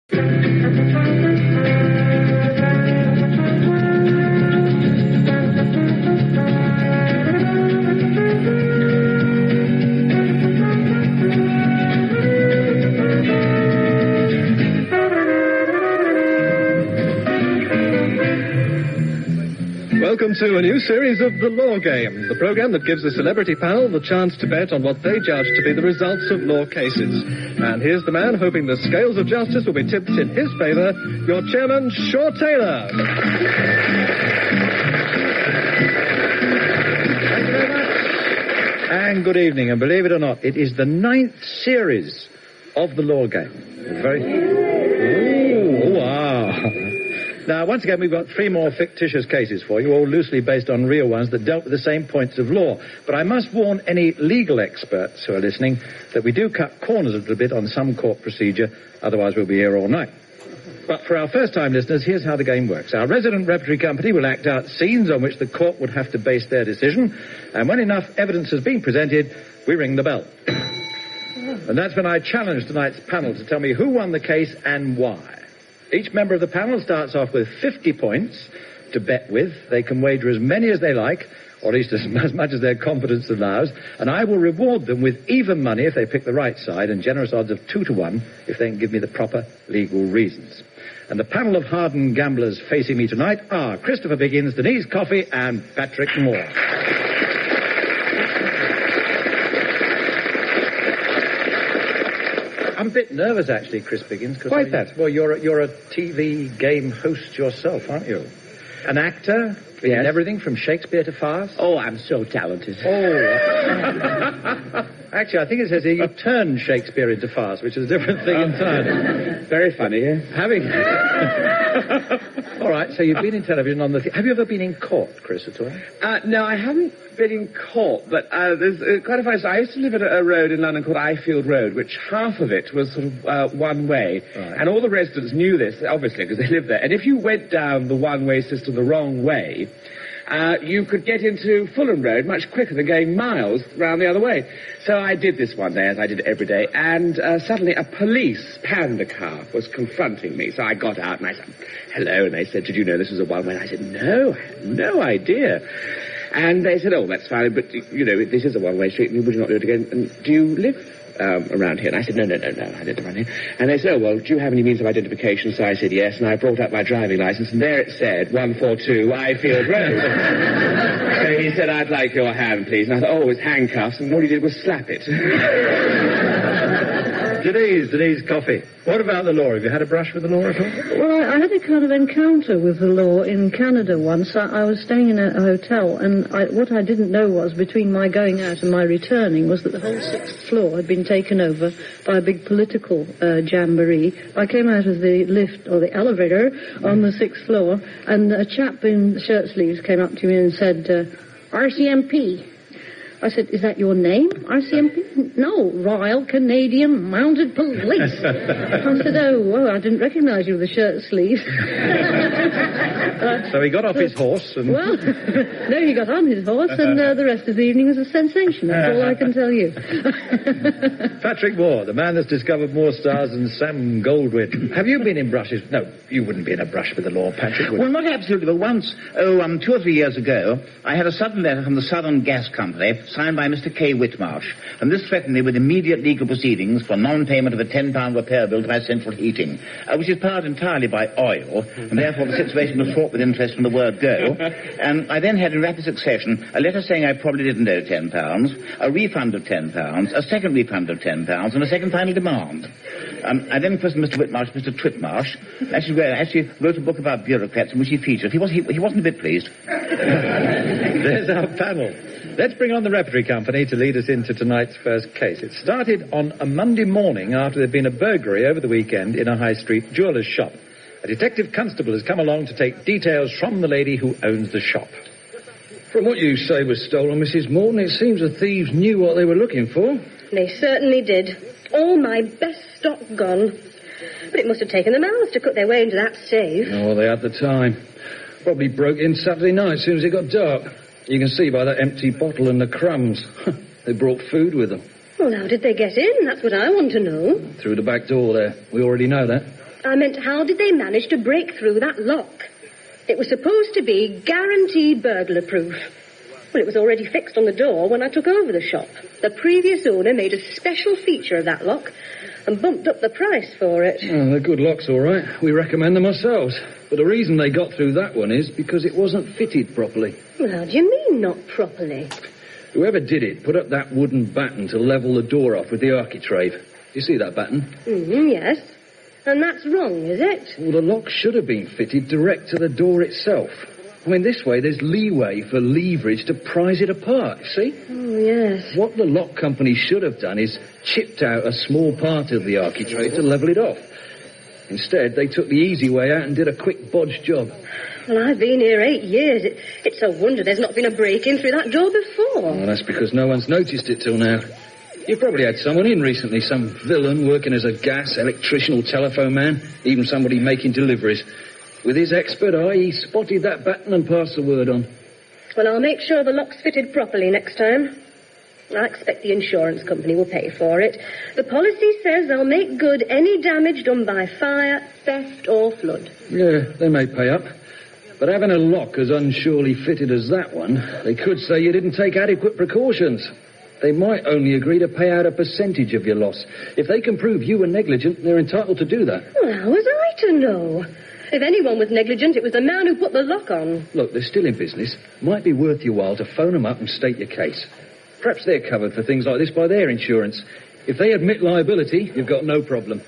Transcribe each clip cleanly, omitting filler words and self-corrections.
Welcome to a new series of The Law Game, the program that gives the celebrity panel the chance to bet on what they judge to be the results of law cases. And here's the man hoping the scales of justice will be tipped in his favor, your chairman, Shaw Taylor. Thank you very much. And good evening, and believe it or not, it is the 9th series of The Law Game. Oh, wow. Now, once again, we've got 3 more fictitious cases for you, all loosely based on real ones that dealt with the same points of law. But I must warn any legal experts who are listening that we do cut corners a little bit on some court procedure, otherwise we'll be here all night. But for our first-time listeners, here's how the game works. Our resident repertory company will act out scenes on which the court would have to base their decision, and when enough evidence has been presented, we ring the bell. And that's when I challenge tonight's panel to tell me who won the case and why. Each member of the panel starts off with 50 points to bet with. They can wager as many as they like, or at least as much as their competence allows, and I will reward them with even money if they pick the right side and generous odds of 2 to 1 if they can give me the proper legal reasons. And the panel of hardened gamblers facing me tonight are Christopher Biggins, Denise Coffey, and Patrick Moore. I'm a bit nervous, actually, Chris Biggins. Why is that? Well, you're a TV game host yourself, aren't you? An actor, Yes. in everything from Shakespeare to farce. Oh, I'm so talented. Oh. Actually, I think it says here you turned Shakespeare into farce, which is a different thing entirely. Very funny, eh? All right, so you've been in television on the... Have you ever been in court, Chris, at all? No, I haven't been in court, but there's quite a funny story. I used to live at a road in London called Ifield Road, which half of it was sort of one way. Right. And all the residents knew this, obviously, because they lived there. And if you went down the one-way system the wrong way, you could get into Fulham Road much quicker than going miles round the other way. So I did this one day, as I did every day, and suddenly a police panda car was confronting me. So I got out and I said, hello, and they said, did you know this was a one-way? And I said, no, I had no idea. And they said, oh, that's fine, but, you know, this is a one-way street, would you not do it again? And do you live around here? And I said, no, I don't live around here. And they said, oh, well, do you have any means of identification? So I said, yes, and I brought up my driving licence, and there it said, 142 Ifield Road. So he said, I'd like your hand, please. And I thought, oh, it was handcuffs, and all he did was slap it. Denise Coffey. What about the law? Have you had a brush with the law at all? Well, I had a kind of encounter with the law in Canada once. I was staying in a hotel, and what I didn't know was, between my going out and my returning, was that the whole 6th floor had been taken over by a big political jamboree. I came out of the lift, or the elevator, on the 6th floor, and a chap in shirt sleeves came up to me and said, RCMP. I said, is that your name, RCMP? No, Royal Canadian Mounted Police. I said, oh, I didn't recognise you with the shirt sleeves. So he got off his horse and... Well, no, he got on his horse, and the rest of the evening was a sensation. That's all I can tell you. Patrick Moore, the man that's discovered more stars than Sam Goldwyn. Have you been in brushes? No, you wouldn't be in a brush with the law, Patrick, would you? Well, not absolutely, but once, 2 or 3 years ago, I had a sudden letter from the Southern Gas Company, signed by Mr. K. Whitmarsh, and this threatened me with immediate legal proceedings for non-payment of a £10 repair bill to my central heating, which is powered entirely by oil, and therefore the situation was fraught with interest from the word go. And I then had in rapid succession a letter saying I probably didn't owe £10, a refund of £10, a second refund of £10, and a second final demand. I then questioned Mr. Whitmarsh, Mr. Twitmarsh, actually wrote a book about bureaucrats in which he featured. He wasn't a bit pleased. There's our panel. Let's bring on the repertory company to lead us into tonight's first case. It started on a Monday morning after there'd been a burglary over the weekend in a high street jeweller's shop. A detective constable has come along to take details from the lady who owns the shop. From what you say was stolen, Mrs. Morton, it seems the thieves knew what they were looking for. They certainly did. All my best stock gone. But it must have taken them hours to cut their way into that safe. Oh, they had the time. Probably broke in Saturday night as soon as it got dark. You can see by that empty bottle and the crumbs. They brought food with them. Well, how did they get in? That's what I want to know. Through the back door there. We already know that. I meant, how did they manage to break through that lock? It was supposed to be guaranteed burglar-proof. Well, it was already fixed on the door when I took over the shop. The previous owner made a special feature of that lock and bumped up the price for it. Oh, they're good locks, all right. We recommend them ourselves. But the reason they got through that one is because it wasn't fitted properly. Well, how do you mean, not properly? Whoever did it put up that wooden batten to level the door off with the architrave. Do you see that batten? Yes. And that's wrong, is it? Well, the lock should have been fitted direct to the door itself. I mean, this way there's leeway for leverage to prise it apart, see? Oh, yes. What the lock company should have done is chipped out a small part of the architrave to level it off. Instead, they took the easy way out and did a quick bodge job. Well, I've been here 8 years. It's a wonder there's not been a break-in through that door before. Well, that's because no one's noticed it till now. You've probably had someone in recently, some villain working as a gas, electrician or telephone man, even somebody making deliveries. With his expert eye, he spotted that batten and passed the word on. Well, I'll make sure the lock's fitted properly next time. I expect the insurance company will pay for it. The policy says they'll make good any damage done by fire, theft or flood. Yeah, they may pay up. But having a lock as unsurely fitted as that one, they could say you didn't take adequate precautions. They might only agree to pay out a percentage of your loss. If they can prove you were negligent, they're entitled to do that. Well, how was I to know? If anyone was negligent, it was the man who put the lock on. Look, they're still in business. Might be worth your while to phone them up and state your case. Perhaps they're covered for things like this by their insurance. If they admit liability, you've got no problem.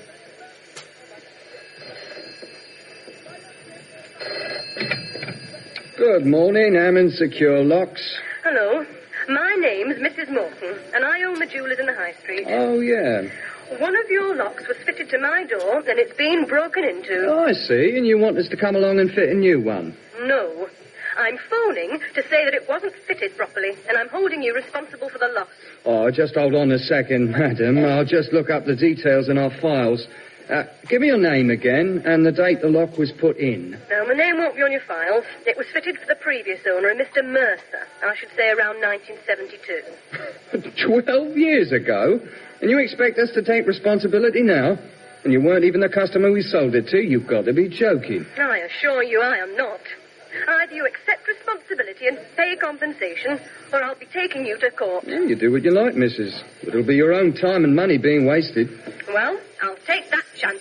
Good morning, Hammond Secure Locks. Hello. My name's Mrs. Morton, and I own the jewellers in the High Street. Oh, yeah. One of your locks was fitted to my door, and it's been broken into. Oh, I see. And you want us to come along and fit a new one? No. I'm phoning to say that it wasn't fitted properly, and I'm holding you responsible for the loss. Oh, just hold on a second, madam. I'll just look up the details in our files. Give me your name again and the date the lock was put in. Now, my name won't be on your files. It was fitted for the previous owner, a Mr. Mercer. I should say around 1972. 12 years ago? And you expect us to take responsibility now? And you weren't even the customer we sold it to? You've got to be joking. I assure you I am not. Either you accept responsibility and pay compensation, or I'll be taking you to court. Yeah, you do what you like, missus. It'll be your own time and money being wasted. Well, I'll take that chance.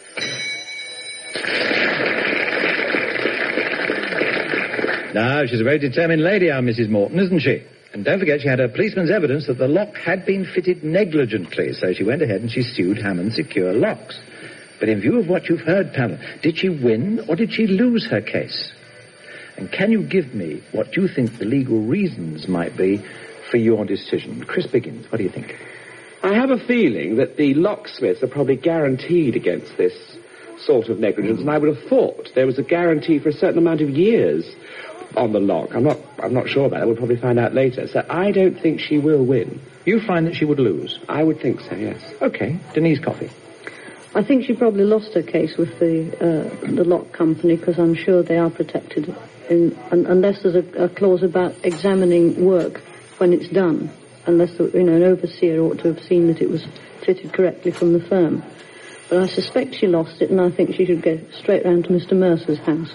Now, she's a very determined lady, our Mrs. Morton, isn't she? And don't forget, she had a policeman's evidence that the lock had been fitted negligently, so she went ahead and she sued Hammond Secure Locks. But in view of what you've heard, Pamela, did she win or did she lose her case? And can you give me what you think the legal reasons might be for your decision? Chris Biggins, what do you think? I have a feeling that the locksmiths are probably guaranteed against this sort of negligence, and I would have thought there was a guarantee for a certain amount of years on the lock. I'm not sure about that. We'll probably find out later. So I don't think she will win. You find that she would lose? I would think so, yes. Okay. Denise Coffey. I think she probably lost her case with the lock company because I'm sure they are protected unless there's a clause about examining work when it's done. Unless, an overseer ought to have seen that it was fitted correctly from the firm. But I suspect she lost it, and I think she should go straight round to Mr. Mercer's house.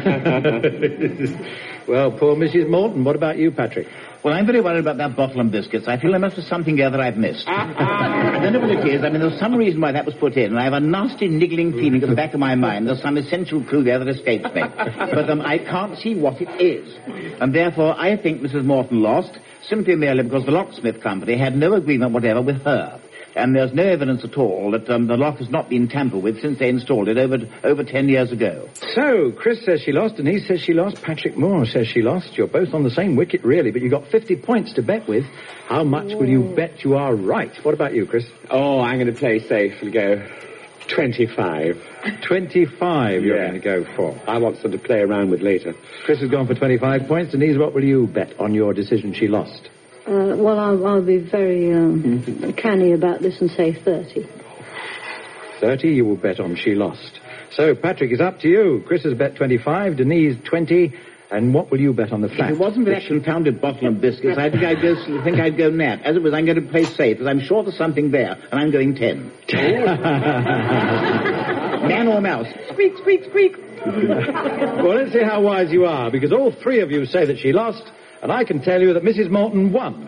Well, poor Mrs. Morton. What about you, Patrick? Well, I'm very worried about that bottle and biscuits. I feel there must be something there that I've missed. I don't know what it is. I mean, there's some reason why that was put in, and I have a nasty, niggling feeling at the back of my mind there's some essential clue there that escapes me. But I can't see what it is. And therefore, I think Mrs. Morton lost, simply merely because the locksmith company had no agreement whatever with her. And there's no evidence at all that the lock has not been tampered with since they installed it over 10 years ago. So, Chris says she lost, Denise says she lost, Patrick Moore says she lost. You're both on the same wicket, really, but you've got 50 points to bet with. How much will you bet you are right? What about you, Chris? Oh, I'm going to play safe and go 25. 25 you're going to go for. I want some to play around with later. Chris has gone for 25 points. Denise, what will you bet on your decision she lost? Well, I'll be very canny about this and say 30. 30 you will bet on she lost. So, Patrick, it's up to you. Chris has bet 25, Denise 20, and what will you bet on the flat? If it wasn't for that confounded bottle and biscuits, I think I'd go nat. As it was, I'm going to play safe, because I'm sure there's something there, and I'm going 10. Man or mouse? Squeak, squeak, squeak. Well, let's see how wise you are, because all three of you say that she lost, and I can tell you that Mrs. Morton won.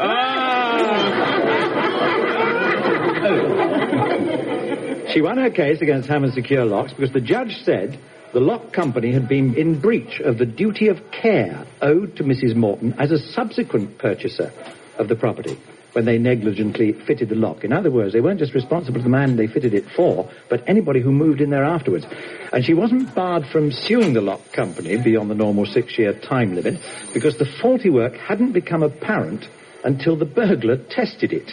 She won her case against Hammond Secure Locks because the judge said the lock company had been in breach of the duty of care owed to Mrs. Morton as a subsequent purchaser of the property when they negligently fitted the lock. In other words, they weren't just responsible to the man they fitted it for, but anybody who moved in there afterwards. And she wasn't barred from suing the lock company beyond the normal 6-year time limit because the faulty work hadn't become apparent until the burglar tested it.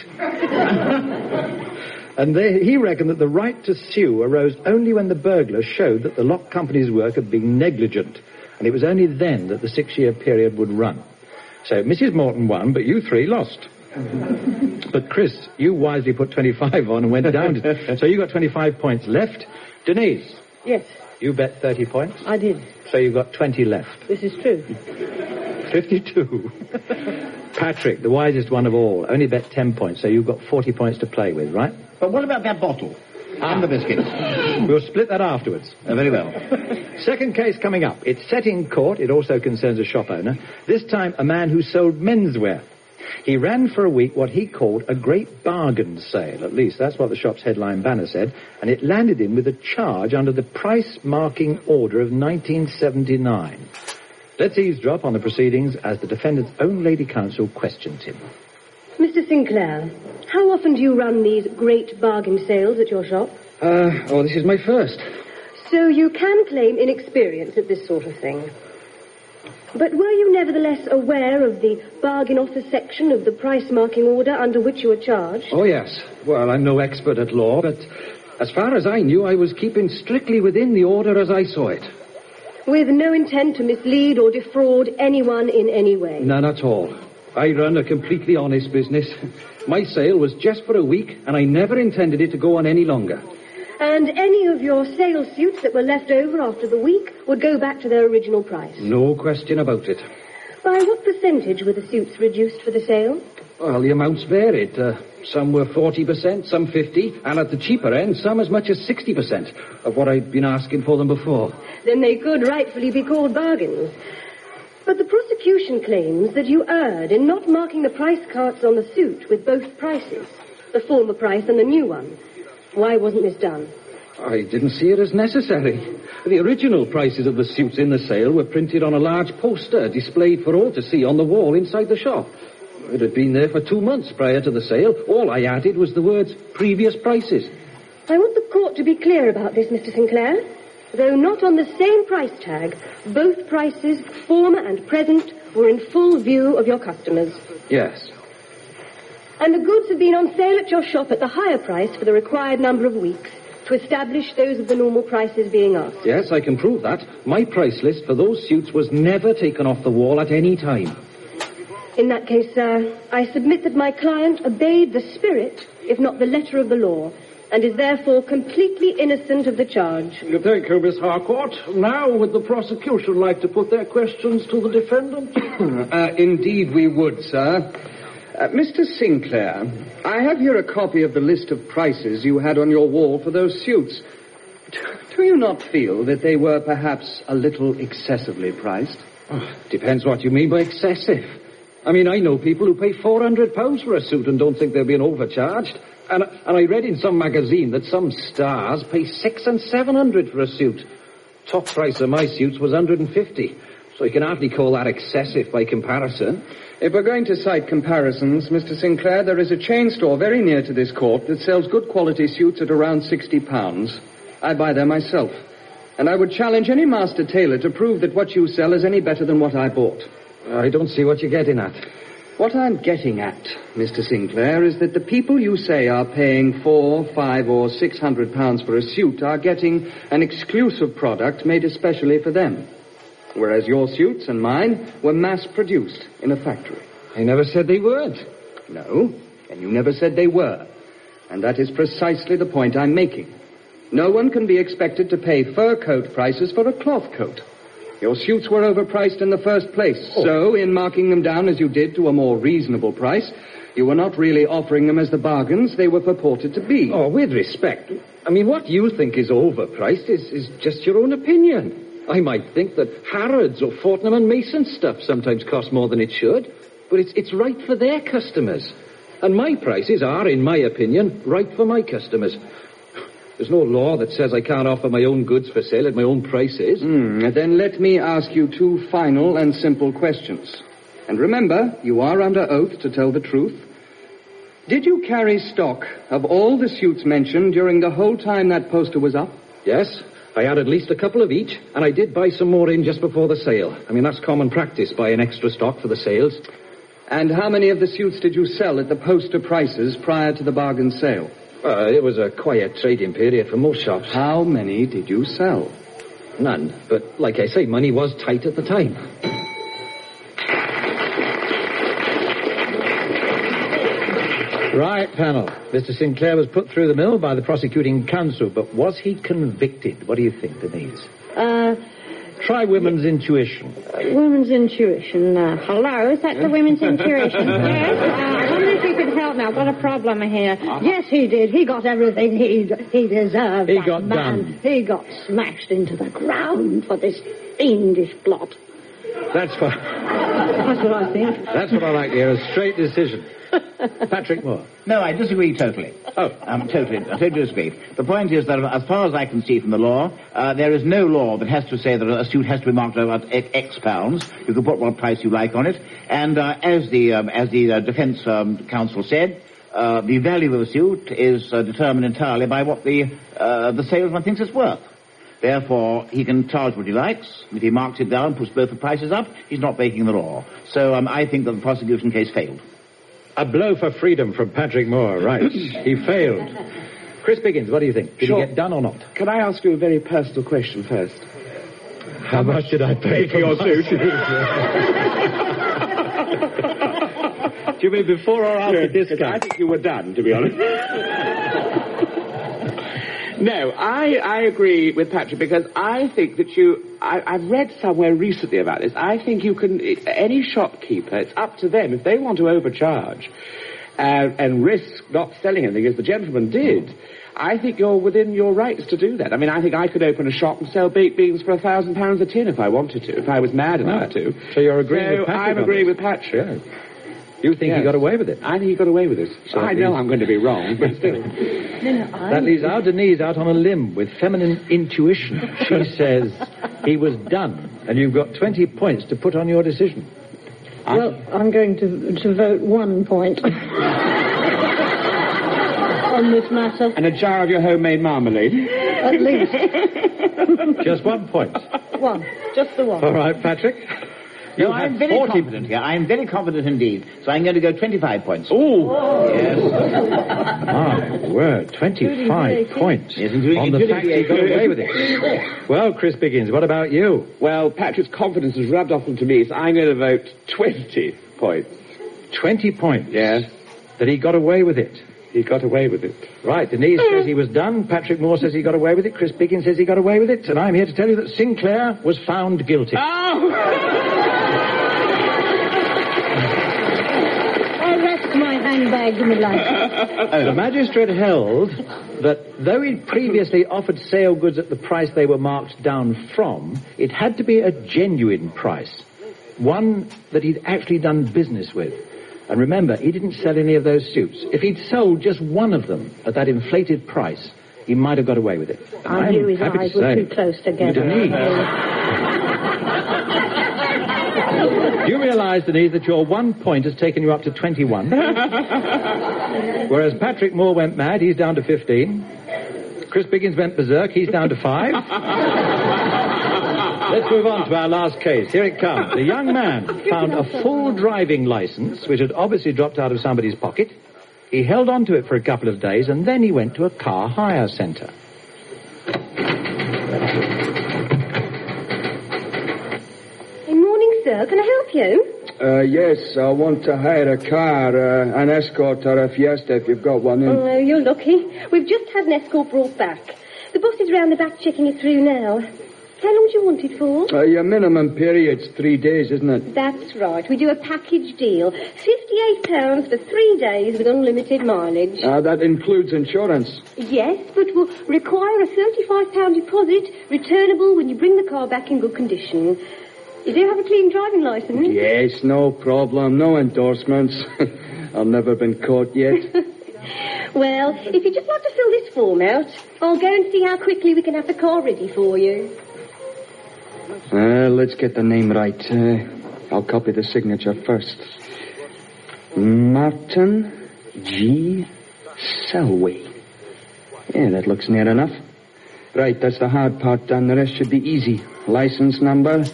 And he reckoned that the right to sue arose only when the burglar showed that the lock company's work had been negligent, and it was only then that the 6-year period would run. So Mrs. Morton won, but you three lost. But, Chris, you wisely put 25 on and went down. So you got 25 points left. Denise? Yes. You bet 30 points? I did. So you've got 20 left. This is true. 52. Patrick, the wisest one of all, only bet 10 points, so you've got 40 points to play with, right? But what about that bottle? And the biscuits? We'll split that afterwards. Very well. Second case coming up. It's set in court. It also concerns a shop owner. This time, a man who sold menswear. He ran for a week what he called a great bargain sale. At least that's what the shop's headline banner said. And it landed him with a charge under the price marking order of 1979. Let's eavesdrop on the proceedings as the defendant's own lady counsel questions him. Mr. Sinclair, how often do you run these great bargain sales at your shop? This is my first. So you can claim inexperience at this sort of thing. But were you nevertheless aware of the bargain offer section of the price marking order under which you were charged? Oh, yes. Well, I'm no expert at law, but as far as I knew, I was keeping strictly within the order as I saw it. With no intent to mislead or defraud anyone in any way? None at all. I run a completely honest business. My sale was just for a week, and I never intended it to go on any longer. And any of your sale suits that were left over after the week would go back to their original price? No question about it. By what percentage were the suits reduced for the sale? Well, the amounts varied. Some were 40%, some 50%, and at the cheaper end, some as much as 60% of what I'd been asking for them before. Then they could rightfully be called bargains. But the prosecution claims that you erred in not marking the price cards on the suit with both prices, the former price and the new one. Why wasn't this done? I didn't see it as necessary. The original prices of the suits in the sale were printed on a large poster displayed for all to see on the wall inside the shop. It had been there for 2 months prior to the sale. All I added was the words previous prices. I want the court to be clear about this, Mr. Sinclair. Though not on the same price tag, both prices, former and present, were in full view of your customers. Yes. And the goods have been on sale at your shop at the higher price for the required number of weeks to establish those of the normal prices being asked. Yes, I can prove that. My price list for those suits was never taken off the wall at any time. In that case, sir, I submit that my client obeyed the spirit, if not the letter of the law, and is therefore completely innocent of the charge. Thank you, Miss Harcourt. Now, would the prosecution like to put their questions to the defendant? Indeed we would, sir. Mr. Sinclair, I have here a copy of the list of prices you had on your wall for those suits. Do you not feel that they were perhaps a little excessively priced? Depends what you mean by excessive. I mean, I know people who pay £400 for a suit and don't think they're being overcharged. And I read in some magazine that some stars pay $600 and $700 for a suit. Top price of my suits was $150. So you can hardly call that excessive by comparison. If we're going to cite comparisons, Mr. Sinclair, there is a chain store very near to this court that sells good quality suits at around £60. I buy there myself. And I would challenge any master tailor to prove that what you sell is any better than what I bought. I don't see what you're getting at. What I'm getting at, Mr. Sinclair, is that the people you say are paying £400, £500 or £600 for a suit are getting an exclusive product made especially for them. Whereas your suits and mine were mass-produced in a factory. I never said they weren't. No, and you never said they were. And that is precisely the point I'm making. No one can be expected to pay fur coat prices for a cloth coat. Your suits were overpriced in the first place. So, in marking them down as you did to a more reasonable price, You were not really offering them as the bargains they were purported to be. Oh, with respect, I mean, what you think is overpriced is just your own opinion. I might think that Harrods or Fortnum and Mason stuff sometimes costs more than it should, but it's right for their customers. And my prices are, in my opinion, right for my customers. There's no law that says I can't offer my own goods for sale at my own prices. Then let me ask you 2 final and simple questions. And remember, you are under oath to tell the truth. Did you carry stock of all the suits mentioned during the whole time that poster was up? Yes, I had at least a couple of each, and I did buy some more in just before the sale. I mean, that's common practice, buying extra stock for the sales. And how many of the suits did you sell at the poster prices prior to the bargain sale? It was a quiet trading period for most shops. How many did you sell? None, but like I say, money was tight at the time. Right, panel. Mr. Sinclair was put through the mill by the prosecuting counsel, but was he convicted? What do you think, Denise? Try women's intuition. Women's intuition. Hello, is that the women's intuition? Yes. I wonder if you could help me. I've got a problem here. Yes, he did. He got everything he deserved. He got done. He got smashed into the ground for this fiendish plot. That's what I think. That's what I like to hear, a straight decision. Patrick Moore. No, I disagree totally. Totally disagree. The point is that, as far as I can see from the law, there is no law that has to say that a suit has to be marked at X pounds. You can put what price you like on it. And as the defense counsel said, the value of a suit is determined entirely by what the salesman thinks it's worth. Therefore, he can charge what he likes. If he marks it down, puts both the prices up, he's not breaking the law. So I think that the prosecution case failed. A blow for freedom from Patrick Moore, right. He failed. Chris Biggins, what do you think? Did he get done or not? Can I ask you a very personal question first? How much did I pay for your suit? Do you mean before or after discount? I think you were done, to be honest. No, I agree with Patrick because I think that I've read somewhere recently about this. I think you can, any shopkeeper, it's up to them. If they want to overcharge and risk not selling anything, as the gentleman did, I think you're within your rights to do that. I mean, I think I could open a shop and sell baked beans for £1,000 a tin if I wanted to, if I was mad enough to. So you're agreeing with Patrick? I'm agreeing with Patrick. Yeah. You think he got away with it? I think he got away with it. So I know I'm going to be wrong, but still. That leaves our Denise out on a limb with feminine intuition. She says he was done, and you've got 20 points to put on your decision. Well, I'm going to vote 1 point on this matter. And a jar of your homemade marmalade? At least. Just 1 point? One. Just the one. All right, Patrick. No, I'm very confident here. I'm very confident indeed. So I'm going to go 25 points. Oh! Yes. My word, 25 points. Yes, on the fact he got away with it. Well, Chris Biggins, what about you? Well, Patrick's confidence has rubbed off onto me, so I'm going to vote 20 points. 20 points? Yes. That he got away with it? He got away with it. Right, Denise says he was done. Patrick Moore says he got away with it. Chris Biggins says he got away with it. And I'm here to tell you that Sinclair was found guilty. Oh! I rest my handbag in the light. The magistrate held that though he'd previously offered sale goods at the price they were marked down from, it had to be a genuine price. One that he'd actually done business with. And remember, he didn't sell any of those suits. If he'd sold just one of them at that inflated price, he might have got away with it. I knew his eyes were too close together. Denise. Do you realise, Denise, that your 1 point has taken you up to 21? Whereas Patrick Moore went mad, he's down to 15. Chris Biggins went berserk, he's down to 5. Let's move on to our last case. Here it comes. The young man found a full driving licence, which had obviously dropped out of somebody's pocket. He held on to it for a couple of days, and then he went to a car hire centre. Good morning, sir. Can I help you? Yes, I want to hire a car, an Escort or a Fiesta if you've got one. Oh, you're lucky. We've just had an Escort brought back. The boss is round the back checking it through now. How long do you want it for? Your minimum period's 3 days, isn't it? That's right. We do a package deal. £58 for 3 days with unlimited mileage. That includes insurance. Yes, but will require a £35 deposit, returnable when you bring the car back in good condition. You do have a clean driving licence? Yes, no problem. No endorsements. I've never been caught yet. Well, if you'd just like to fill this form out, I'll go and see how quickly we can have the car ready for you. Let's get the name right. I'll copy the signature first. Martin G. Selway. Yeah, that looks near enough. Right, that's the hard part done. The rest should be easy. License number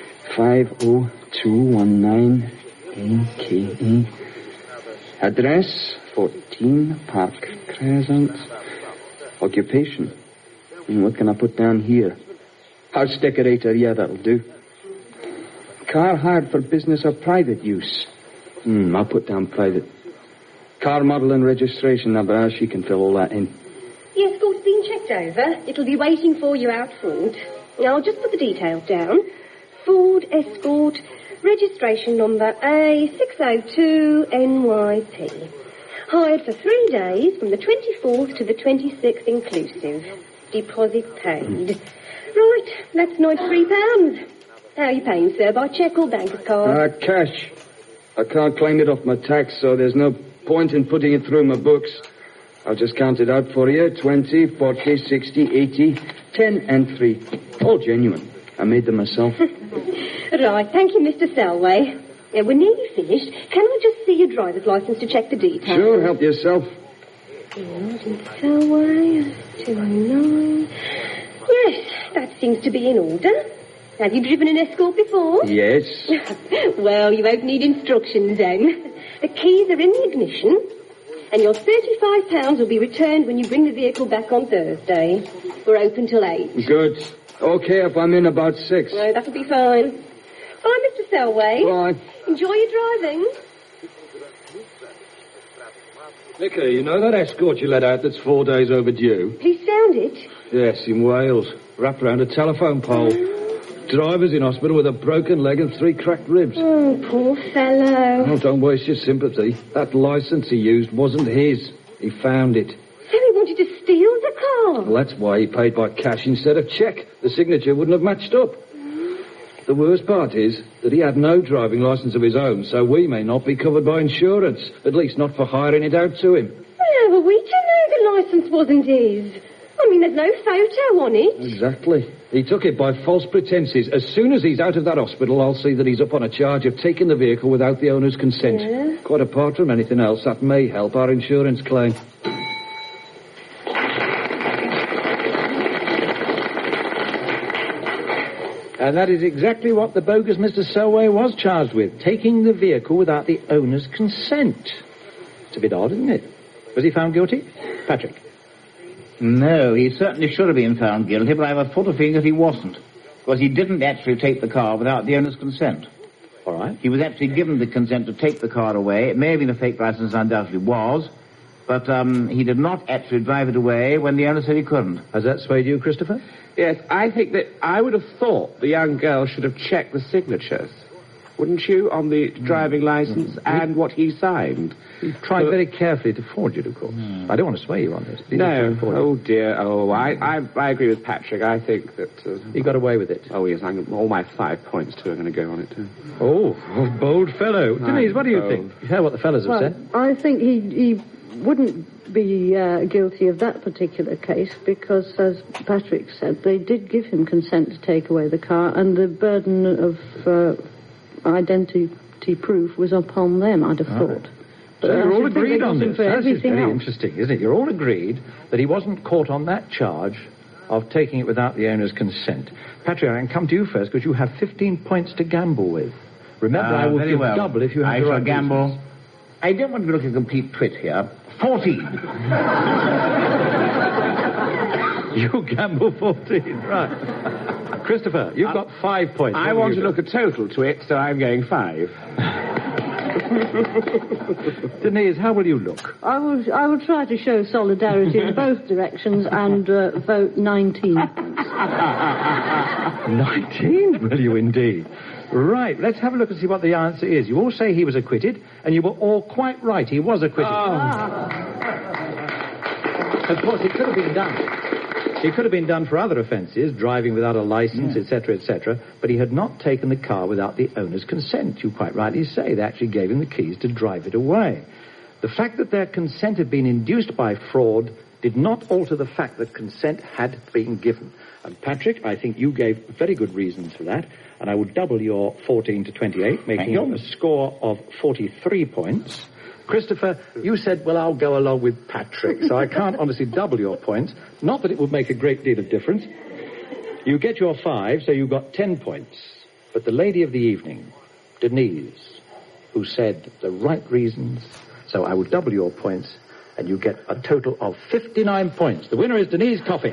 50219 AKE. Address 14 Park Crescent. Occupation. What can I put down here? House decorator, yeah, that'll do. Car hired for business or private use. I'll put down private. Car model and registration number, she can fill all that in. The escort's been checked over. It'll be waiting for you out front. I'll just put the details down. Ford Escort, registration number A602NYP. Hired for 3 days from the 24th to the 26th inclusive. Deposit paid. Right, that's £93. How are you paying, sir? By cheque or bank card? Cash. I can't claim it off my tax, so there's no point in putting it through my books. I'll just count it out for you. 20, 40, 60, 80, 10 and 3. All genuine. I made them myself. Right, thank you, Mr. Selway. Yeah, we're nearly finished. Can I just see your driver's licence to check the details? Sure, help yourself. Martin Selway, 209. Yes, that seems to be in order. Have you driven an Escort before? Yes. Well, you won't need instructions then. The keys are in the ignition, and your £35 will be returned when you bring the vehicle back on Thursday. We're open till 8. Good. Okay, if I'm in about 6. No, that'll be fine. Bye, Mr. Selway. Bye. Enjoy your driving. Nicky, you know that Escort you let out that's 4 days overdue? Please sound it. Yes, in Wales. Wrapped around a telephone pole. Driver's in hospital with a broken leg and 3 cracked ribs. Oh, poor fellow. Oh, don't waste your sympathy. That licence he used wasn't his. He found it. So he wanted to steal the car? Well, that's why he paid by cash instead of cheque. The signature wouldn't have matched up. The worst part is that he had no driving licence of his own, so we may not be covered by insurance. At least not for hiring it out to him. Well, but we do know the licence wasn't his. I mean, there's no photo on it. Exactly. He took it by false pretences. As soon as he's out of that hospital, I'll see that he's up on a charge of taking the vehicle without the owner's consent. Yeah. Quite apart from anything else, that may help our insurance claim. And that is exactly what the bogus Mr. Selway was charged with, taking the vehicle without the owner's consent. It's a bit odd, isn't it? Was he found guilty? Patrick? No, he certainly should have been found guilty, but I have a full feeling that he wasn't. Because he didn't actually take the car without the owner's consent. All right. He was actually given the consent to take the car away. It may have been a fake license, undoubtedly was, but he did not actually drive it away when the owner said he couldn't. Has that swayed you, Christopher? Yes, I think that I would have thought the young girl should have checked the signatures. Wouldn't you, on the driving licence and what he signed? He tried very carefully to forge it, of course. I don't want to sway you on this. No. Oh, dear. Oh, I agree with Patrick. I think that... he got away with it. Oh, yes. All my 5 points, too, are going to go on it, too. Oh, bold fellow. Denise, what do you think? You heard what the fellas have said? I think he wouldn't be guilty of that particular case because, as Patrick said, they did give him consent to take away the car, and the burden of identity proof was upon them, I'd have thought. So you're all agreed on this. This is very else. interesting, isn't it? You're all agreed that he wasn't caught on that charge of taking it without the owner's consent. Patrick, I can come to you first because you have 15 points to gamble with. Remember, I will give double if you have the right gamble. reasons. I don't want to look a complete twit here. 14. You gamble 14, right. Christopher, you've got 5 points. I want to look a total to it, so I'm going 5. Denise, how will you look? I will try to show solidarity in both directions and vote 19 points. 19, will you indeed? Right, let's have a look and see what the answer is. You all say he was acquitted, and you were all quite right. He was acquitted. Of course, it could have been done. It could have been done for other offences, driving without a licence, etc., etc., but he had not taken the car without the owner's consent. You quite rightly say they actually gave him the keys to drive it away. The fact that their consent had been induced by fraud did not alter the fact that consent had been given. And Patrick, I think you gave very good reasons for that, and I would double your 14 to 28, making a score of 43 points. Christopher, you said, well, I'll go along with Patrick, so I can't honestly double your points. Not that it would make a great deal of difference. You get your 5, so you got 10 points. But the lady of the evening, Denise, who said the right reasons, so I will double your points, and you get a total of 59 points. The winner is Denise Coffey.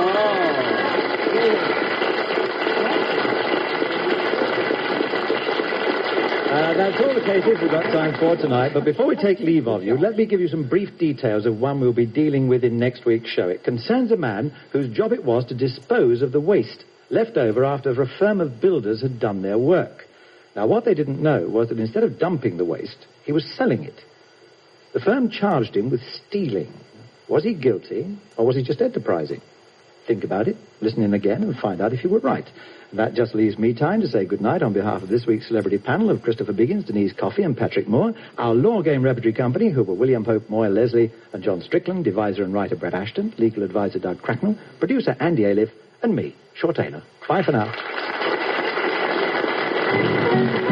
That's all the cases we've got time for tonight, but before we take leave of you, let me give you some brief details of one we'll be dealing with in next week's show. It concerns a man whose job it was to dispose of the waste left over after a firm of builders had done their work. Now, what they didn't know was that instead of dumping the waste, he was selling it. The firm charged him with stealing. Was he guilty, or was he just enterprising? Think about it, listen in again, and find out if you were right. And that just leaves me time to say goodnight on behalf of this week's celebrity panel of Christopher Biggins, Denise Coffey, and Patrick Moore, our Law Game Repertory Company, who were William Pope, Moyle Leslie, and John Strickland, deviser and writer Brett Ashton, legal advisor Doug Cracknell, producer Andy Aliff, and me, Shaw Taylor. Bye for now.